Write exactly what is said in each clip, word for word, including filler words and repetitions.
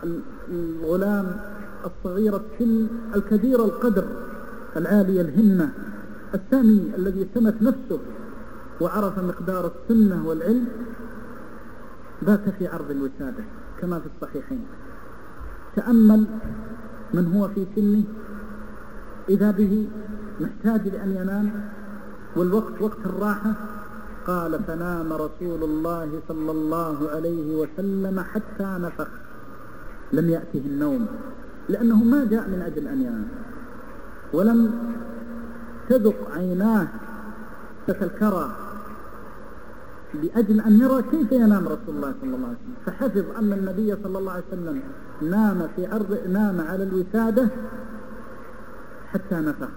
الغلام الصغير السن الكبير القدر العالي الهمة السامي الذي سمت نفسه وعرف مقدار السنة والعلم بات في عرض الوسادة كما في الصحيحين. تأمل من هو في سنه إذا به محتاج لأن ينام والوقت وقت الراحة، قال فنام رسول الله صلى الله عليه وسلم حتى نفخ، لم يأته النوم لأنه ما جاء من أجل أن ينام، ولم تذق عيناه تتلكرى لأجل أن يرى كيف ينام رسول الله صلى الله عليه وسلم، فحفظ أن النبي صلى الله عليه وسلم نام في عرض نام على الوسادة حتى نفخ.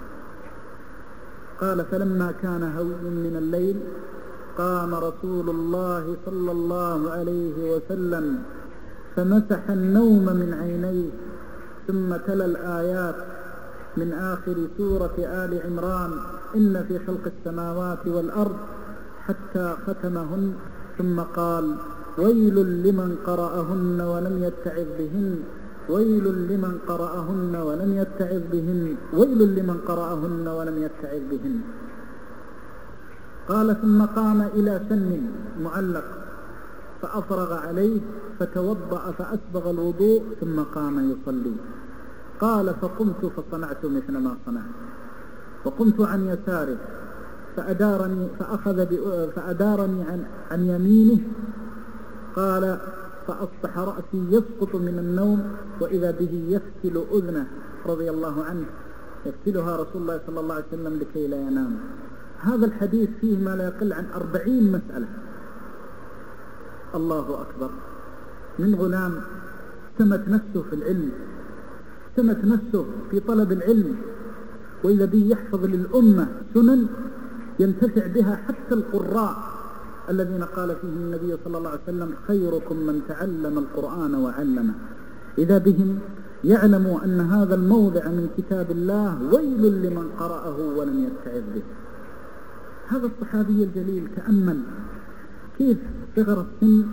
قال فلما كان هوي من الليل قام رسول الله صلى الله عليه وسلم فمسح النوم من عينيه ثم تلا الآيات من آخر سورة آل عمران إن في خلق السماوات والأرض حتى ختمهن، ثم قال ويل لمن قرأهن ولم يتعظ بهن ويل لمن قرأهن ولم يتعظ بهن ويل لمن قرأهن ولم يتعظ بهن. قال ثم قام إلى سن معلق فأفرغ عليه فتوضأ فأسبغ الوضوء ثم قام يصلي. قال فقمت فصنعت مثل ما صنعت وقمت عن يساره فأدارني فأخذ فأدارني عن, عن يمينه. قال فأصبح رأسي يسقط من النوم وإذا به يفتل أذنه رضي الله عنه، يفتلها رسول الله صلى الله عليه وسلم لكي لا ينام. هذا الحديث فيه ما لا يقل عن أربعين مسألة. الله أكبر، من غلام استمت نفسه في العلم، استمت نفسه في طلب العلم، وإذا به يحفظ للأمة سنن ينتفع بها حتى القراء الذين قال فيهم النبي صلى الله عليه وسلم خيركم من تعلم القرآن وعلمه. إذا بهم يعلموا أن هذا الموضع من كتاب الله ويل لمن قرأه ولم يتعظ به. هذا الصحابي الجليل تأمل كيف صغر السن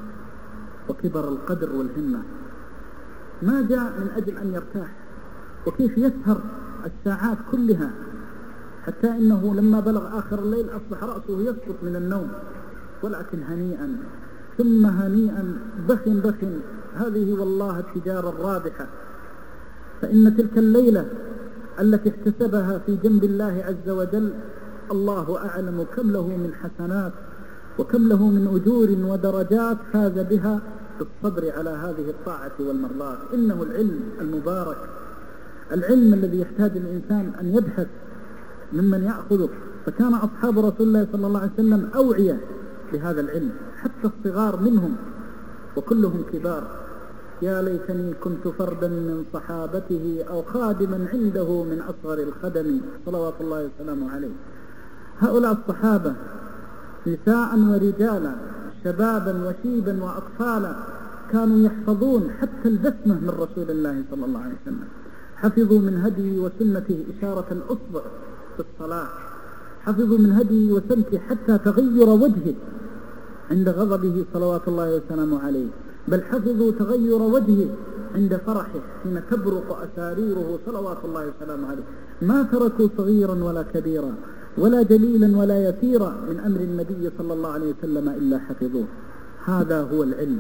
وكبر القدر والهمة، ما جاء من أجل أن يرتاح، وكيف يسهر الساعات كلها حتى إنه لما بلغ آخر الليل أصبح رأسه يسقط من النوم، ولكن هنيئا ثم هنيئا بخ بخ، هذه والله التجارة الرابحة. فإن تلك الليلة التي احتسبها في جنب الله عز وجل الله أعلم كم له من حسنات وكم له من أجور ودرجات فاز بها بالصبر على هذه الطاعة والمرضات. إنه العلم المبارك، العلم الذي يحتاج الإنسان أن يبحث ممن يأخذه. فكان أصحاب رسول الله صلى الله عليه وسلم أوعية بهذا العلم، حتى الصغار منهم وكلهم كبار. يا ليتني كنت فردا من صحابته أو خادما عنده من أصغر الخدم صلوات الله وسلامه عليه. هؤلاء الصحابة نساء ورجالا، شبابا وشيبا وأطفالا، كانوا يحفظون حتى البسمة من رسول الله صلى الله عليه وسلم، حفظوا من هديه وسنته إشارة الأصبع في الصلاة، حفظوا من هديه وسنته حتى تغير وجهه عند غضبه صلوات الله وسلامه عليه، بل حفظوا تغير وجهه عند فرحه حين تبرق أساريره صلوات الله وسلامه عليه. ما تركوا صغيرا ولا كبيرا ولا جليلا ولا يسيرا من أمر النبي صلى الله عليه وسلم إلا حفظوه. هذا هو العلم.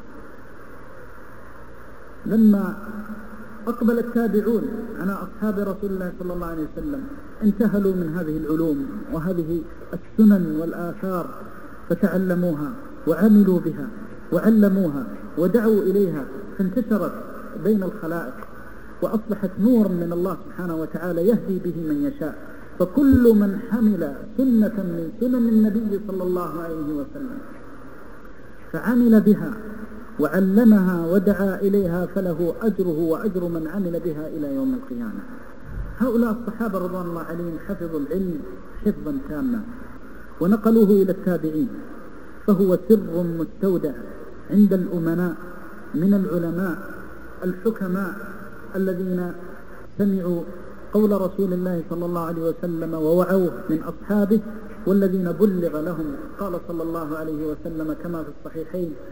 لما أقبل التابعون على أصحاب رسول الله صلى الله عليه وسلم انتهلوا من هذه العلوم وهذه السنن والآثار فتعلموها وعملوا بها وعلموها ودعوا إليها، فانتشرت بين الخلائق وأصبحت نورا من الله سبحانه وتعالى يهدي به من يشاء. فكل من حمل سنة من سنن النبي صلى الله عليه وسلم فعمل بها وعلمها ودعا إليها فله أجره وأجر من عمل بها إلى يوم القيامة. هؤلاء الصحابة رضوان الله عليهم حفظوا العلم حفظا تاما ونقلوه إلى التابعين، فهو سر مستودع عند الأمناء من العلماء الحكماء الذين سمعوا قول رسول الله صلى الله عليه وسلم ووعوه من أصحابه، والذين بلغ لهم. قال صلى الله عليه وسلم كما في الصحيحين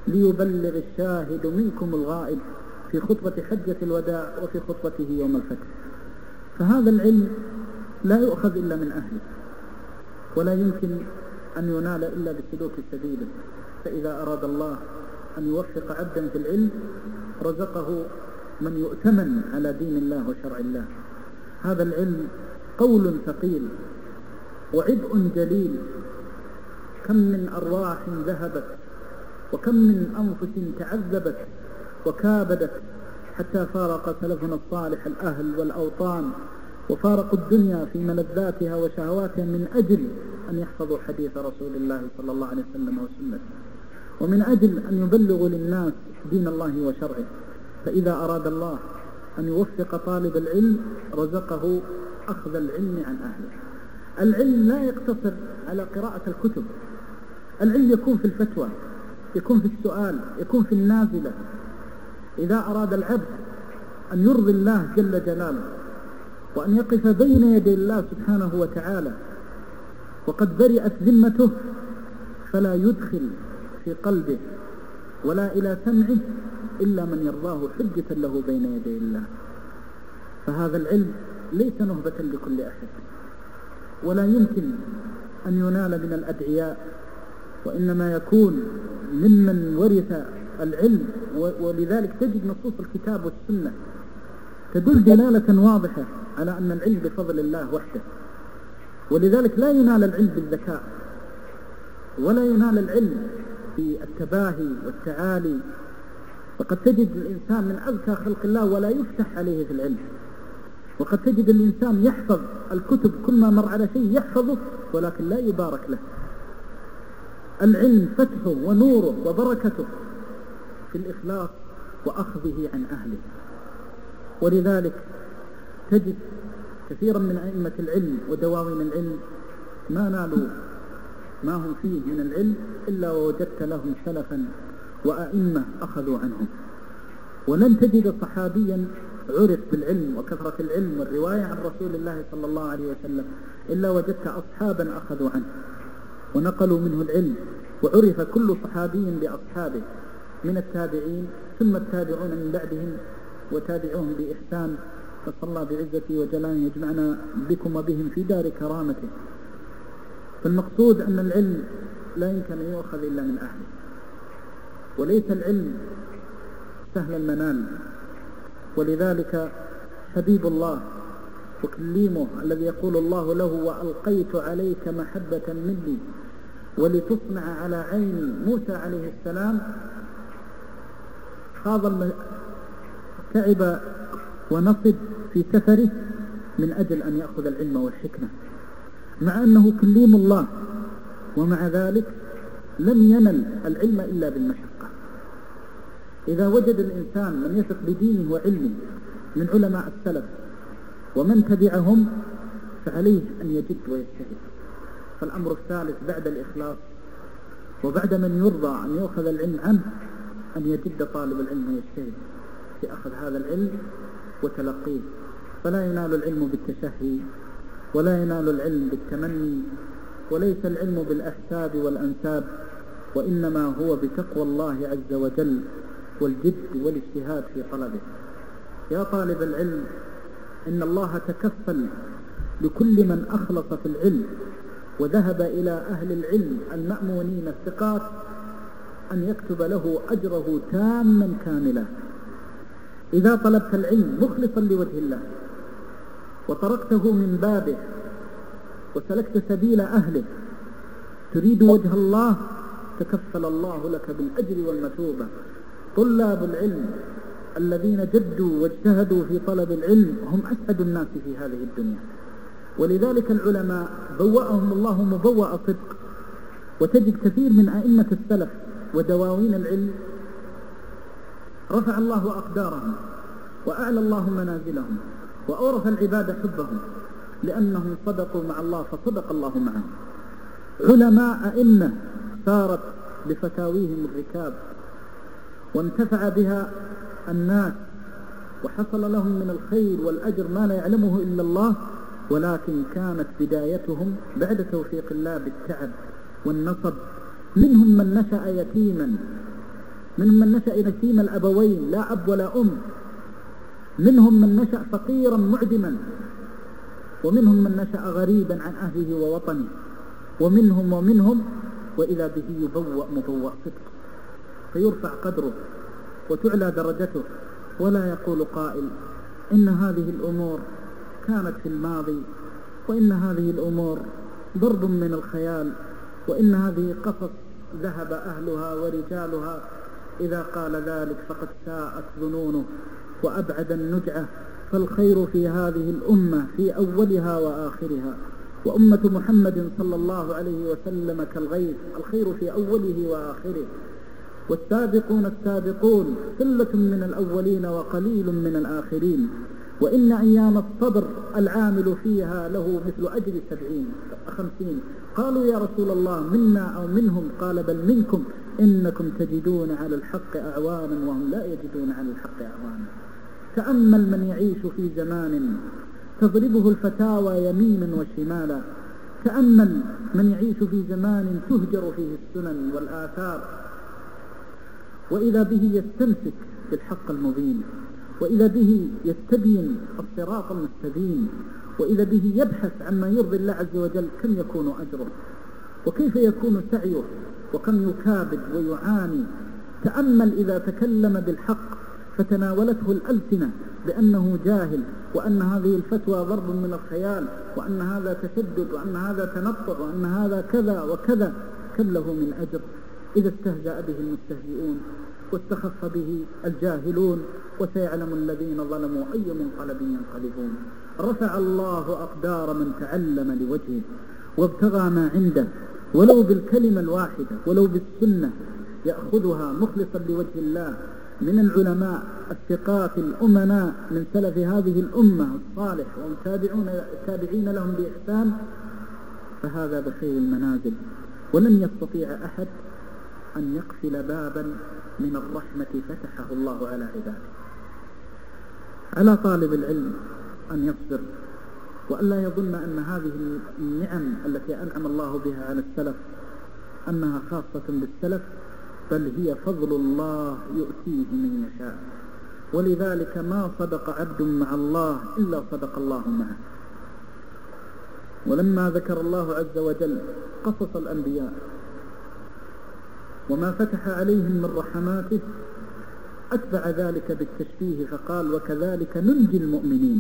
ليبلغ الشاهد منكم الغائب في خطبة حجة الوداع وفي خطبته يوم الفتح. فهذا العلم لا يؤخذ إلا من أهله، ولا يمكن أن ينال إلا بسلوك سبيله. فإذا أراد الله أن يوفق عبدا في العلم رزقه من يؤتمن على دين الله وشرع الله. هذا العلم قول ثقيل وعبء جليل، كم من أرواح ذهبت وكم من أنفس تعذبت وكابدت حتى فارق سلفنا الصالح الأهل والأوطان وفارقوا الدنيا في ملذاتها وشهواتها من أجل أن يحفظوا حديث رسول الله صلى الله عليه وسلم وسنته، ومن أجل أن يبلغوا للناس دين الله وشرعه. فإذا أراد الله أن يوفق طالب العلم رزقه أخذ العلم عن أهله. العلم لا يقتصر على قراءة الكتب، العلم يكون في الفتوى، يكون في السؤال، يكون في النازلة. إذا أراد العبد أن يرضي الله جل جلاله وأن يقف بين يدي الله سبحانه وتعالى وقد برئت ذمته، فلا يدخل في قلبه ولا إلى سمعه إلا من يرضاه حجة له بين يدي الله. فهذا العلم ليس نهبة لكل أحد، ولا يمكن أن ينال من الأدعياء، وإنما يكون ممن ورث العلم. ولذلك تجد نصوص الكتاب والسنة تدل دلالة واضحة على أن العلم بفضل الله وحده. ولذلك لا ينال العلم بالذكاء، ولا ينال العلم بالتباهي والتعالي. وقد تجد الإنسان من أذكى خلق الله ولا يفتح عليه في العلم، وقد تجد الإنسان يحفظ الكتب، كل ما مر على شيء يحفظه ولكن لا يبارك له. العلم فتحه ونوره وبركته في الإخلاص وأخذه عن أهله. ولذلك تجد كثيرا من أئمة العلم ودواوين العلم ما نالوا ما هم فيه من العلم إلا ووجدت لهم سلفا وأئمة أخذوا عنهم. ولن تجد صحابيا عرف بالعلم وكثرة العلم والرواية عن رسول الله صلى الله عليه وسلم إلا وجدت أصحابا أخذوا عنه ونقلوا منه العلم، وعرف كل صحابي بأصحابه من التابعين ثم التابعون من بعدهم وتابعوهم بإحسان. فصلى الله بعزته وجلاله يجمعنا بكم وبهم في دار كرامته. فالمقصود أن العلم لا يمكن أن يؤخذ إلا من أهله، وليس العلم سهل المنال. ولذلك حبيب الله وكليمه الذي يقول الله له: وألقيت عليك محبة مني ولتصنع على عيني، موسى عليه السلام خاض الم... تعب ونصب في سفره من أجل أن يأخذ العلم والحكمة، مع أنه كليم الله، ومع ذلك لم ينل العلم إلا بالمشقة. إذا وجد الإنسان من يثق بدينه وعلمه من علماء السلف ومن تبعهم فعليه أن يجد ويجتهد. فالأمر الثالث بعد الإخلاص وبعد من يرضى أن يأخذ العلم عنه أن يجد طالب العلم ويجتهد في أخذ هذا العلم وتلقيه. فلا ينال العلم بالتشهي، ولا ينال العلم بالتمني، وليس العلم بالأحساب والأنساب، وإنما هو بتقوى الله عز وجل والجد والاجتهاد في طلبه. يا طالب العلم، إن الله تكفل لكل من أخلص في العلم وذهب إلى أهل العلم المأمونين الثقات أن يكتب له أجره تاما كاملا. إذا طلبت العلم مخلصا لوجه الله وطرقته من بابه وسلكت سبيل أهله تريد وجه الله، تكفل الله لك بالأجر والمثوبة. طلاب العلم الذين جدوا واجتهدوا في طلب العلم هم أسعد الناس في هذه الدنيا. ولذلك العلماء بوأهم الله مبوأ صدق. وتجد كثير من أئمة السلف ودواوين العلم رفع الله أقدارهم وأعلى الله منازلهم وأورث العباد حبهم، لأنهم صدقوا مع الله فصدق الله معهم. علماء أئمة سارت بفتاويهم الركاب وانتفع بها الناس وحصل لهم من الخير والأجر ما لا يعلمه إلا الله، ولكن كانت بدايتهم بعد توفيق الله بالتعب والنصب. منهم من نشأ يتيما منهم من نشأ يتيم الأبوين لا أب ولا أم، منهم من نشأ فقيرا معدما، ومنهم من نشأ غريبا عن أهله ووطنه، ومنهم ومنهم وإذا به يبوأ مبوأ صدق فيرفع قدره وتعلى درجته، ولا يقول قائل إن هذه الأمور كانت في الماضي، وإن هذه الأمور ضرب من الخيال، وإن هذه قصص ذهب أهلها ورجالها. إذا قال ذلك فقد ساءت ظنونه وأبعد النجعة. فالخير في هذه الأمة في أولها وآخرها، وأمة محمد صلى الله عليه وسلم كالغيث، الخير في أوله وآخره. والسابقون السابقون ثلة من الأولين وقليل من الآخرين، وإن أيام الصبر العامل فيها له مثل أجر سبعين خمسين. قالوا يا رسول الله منا أو منهم؟ قال بل منكم، إنكم تجدون على الحق أعوانا وهم لا يجدون على الحق أعوانا. تأمل من يعيش في زمان تضربه الفتاوى يمينا وشمالا، تأمل من يعيش في زمان تهجر فيه السنن والآثار، وإذا به يستمسك بالحق المبين، وإذا به يستبين الصراط المستبين، وإذا به يبحث عما يرضي الله عز وجل، كم يكون أجره وكيف يكون سعيه وكم يكابد ويعاني. تأمل إذا تكلم بالحق فتناولته الألسنة بأنه جاهل، وأن هذه الفتوى ضرب من الخيال، وأن هذا تشدد، وأن هذا تنطع، وأن هذا كذا وكذا، كم له من أجر إذا استهزأ به المستهزئون واستخف به الجاهلون. وسيعلم الذين ظلموا أي منقلب ينقلبون. رفع الله أقدار من تعلم لوجهه وابتغى ما عنده، ولو بالكلمة الواحدة، ولو بالسنة يأخذها مخلصا لوجه الله، من العلماء الثقات الأمناء من سلف هذه الأمة الصالح والتابعين لهم بإحسان، فهذا بخير المنازل. ولن يستطيع أحد أن يقفل بابا من الرحمة فتحه الله على عباده. على طالب العلم أن يصبر، وأن لا يظن أن هذه النعم التي أنعم الله بها على السلف أنها خاصة بالسلف، بل هي فضل الله يؤتيه من يشاء. ولذلك ما صدق عبد مع الله إلا صدق الله معه. ولما ذكر الله عز وجل قصص الأنبياء وما فتح عليهم من رحماته، أتبع ذلك بالتشبيه فقال وكذلك ننجي المؤمنين.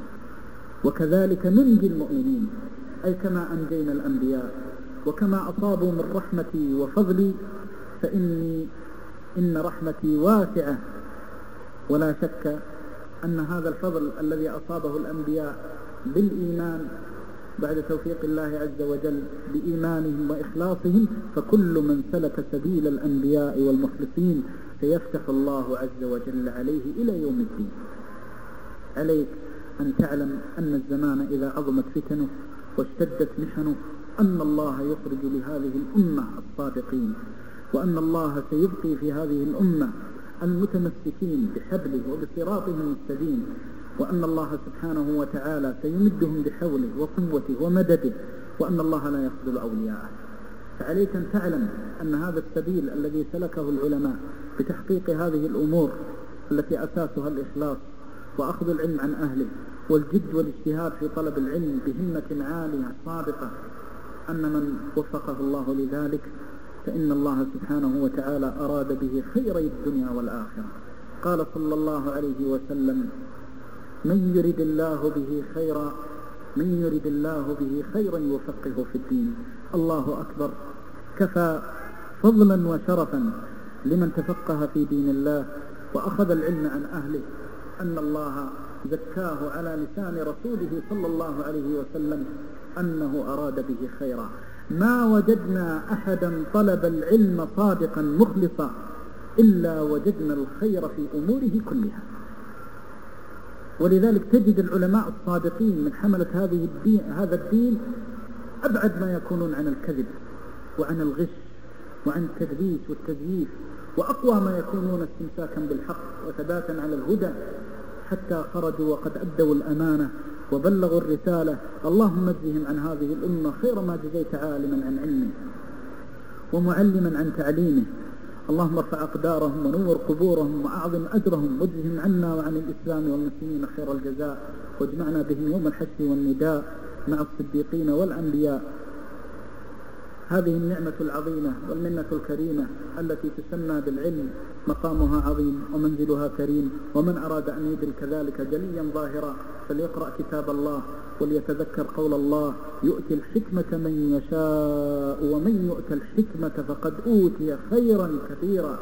وكذلك ننجي المؤمنين، أي كما أنجينا الأنبياء، وكما أصابوا من رحمتي وفضلي فإني إن رحمتي واسعة. ولا شك أن هذا الفضل الذي أصابه الأنبياء بالإيمان بعد توفيق الله عز وجل بإيمانهم وإخلاصهم، فكل من سلك سبيل الأنبياء والمخلصين سيفتح الله عز وجل عليه إلى يوم الدين. عليك أن تعلم أن الزمان إذا عظمت فتنه واشتدت محنه أن الله يخرج لهذه الأمة الصادقين، وأن الله سيبقي في هذه الأمة المتمسكين بحبله وبصراطه المستقيم، وأن الله سبحانه وتعالى سيمدهم بحوله وقوته ومدده، وأن الله لا يخذل أولياءه. فعليك أن تعلم أن هذا السبيل الذي سلكه العلماء بتحقيق هذه الأمور التي أساسها الإخلاص وأخذ العلم عن أهله والجد والاجتهاد في طلب العلم بهمة عالية صادقة، أن من وفقه الله لذلك فإن الله سبحانه وتعالى أراد به خيري الدنيا والآخرة. قال صلى الله عليه وسلم من يرد الله به خيرا من يرد الله به خيرا يفقهه في الدين. الله أكبر. كفى فضلا وشرفا لمن تفقه في دين الله وأخذ العلم عن أهله أن الله زكاه على لسان رسوله صلى الله عليه وسلم أنه أراد به خيرا. ما وجدنا أحدا طلب العلم صادقا مخلصا إلا وجدنا الخير في أموره كلها. ولذلك تجد العلماء الصادقين من حملة هذه الدين هذا الدين أبعد ما يكونون عن الكذب وعن الغش وعن التدليس والتزييف، وأقوى ما يكونون استمساكا بالحق وثباتا على الهدى، حتى خرجوا وقد أدوا الأمانة وبلغوا الرسالة. اللهم اجزهم عن هذه الأمة خير ما جزيت عالما عن علمه ومعلما عن تعليمه. اللهم ارفع أقدارهم ونور قبورهم وأعظم أجرهم واجزهم عنا وعن الإسلام والمسلمين خير الجزاء، واجمعنا بهم يوم الحشر والنداء مع الصديقين والأنبياء. هذه النعمة العظيمة والمنة الكريمة التي تسمى بالعلم مقامها عظيم ومنزلها كريم، ومن أراد أن يدرك ذلك جليا ظاهرا فليقرأ كتاب الله وليتذكر قول الله: يؤتي الحكمة من يشاء ومن يؤتى الحكمة فقد أوتي خيرا كثيرا.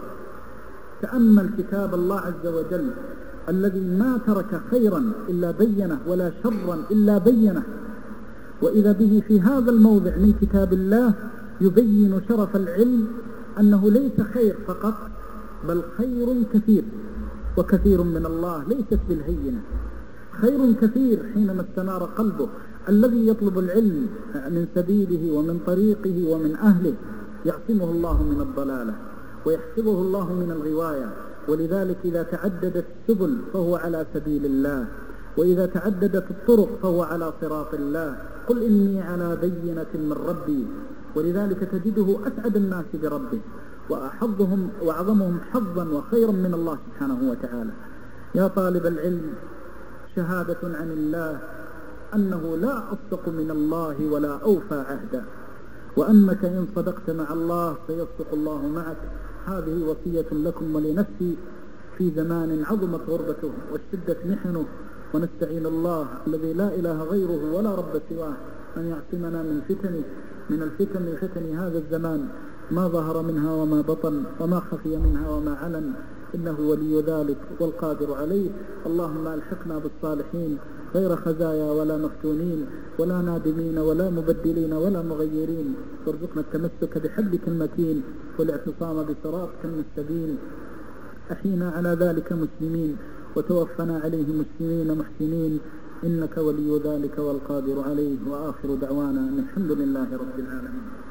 تأمل كتاب الله عز وجل الذي ما ترك خيرا إلا بينه ولا شرا إلا بينه، وإذا به في هذا الموضع من كتاب الله يبين شرف العلم أنه ليس خير فقط بل خير كثير، وكثير من الله ليست بالهينة، خير كثير حينما استنار قلبه. الذي يطلب العلم من سبيله ومن طريقه ومن أهله يعصمه الله من الضلالة ويحفظه الله من الغواية، ولذلك إذا تعددت السبل فهو على سبيل الله، وإذا تعددت الطرق فهو على صراط الله. قل إني على بينة من ربي، ولذلك تجده أسعد الناس بربه وأحظهم وأعظمهم حظا وخيرا من الله سبحانه وتعالى. يا طالب العلم، شهادة عن الله أنه لا أصدق من الله ولا أوفى عهدا، وأنك إن صدقت مع الله سيصدق الله معك. هذه وصية لكم ولنفسي في زمان عظمت غربته واشتدت محنه، ونستعين الله الذي لا إله غيره ولا رب سواه أن يعصمنا من فتنه من الفتن من فتن هذا الزمان، ما ظهر منها وما بطن وما خفي منها وما علن، إنه ولي ذلك والقادر عليه. اللهم ألحقنا بالصالحين غير خزايا ولا مفتونين ولا نادمين ولا مبدلين ولا مغيرين، وارزقنا التمسك بحبلك المتين والاعتصام بصراطك المستبين. أحينا على ذلك مسلمين وتوفنا عليه مسلمين محسنين، إنك ولي ذلك والقادر عليه. وآخر دعوانا أن الحمد لله رب العالمين.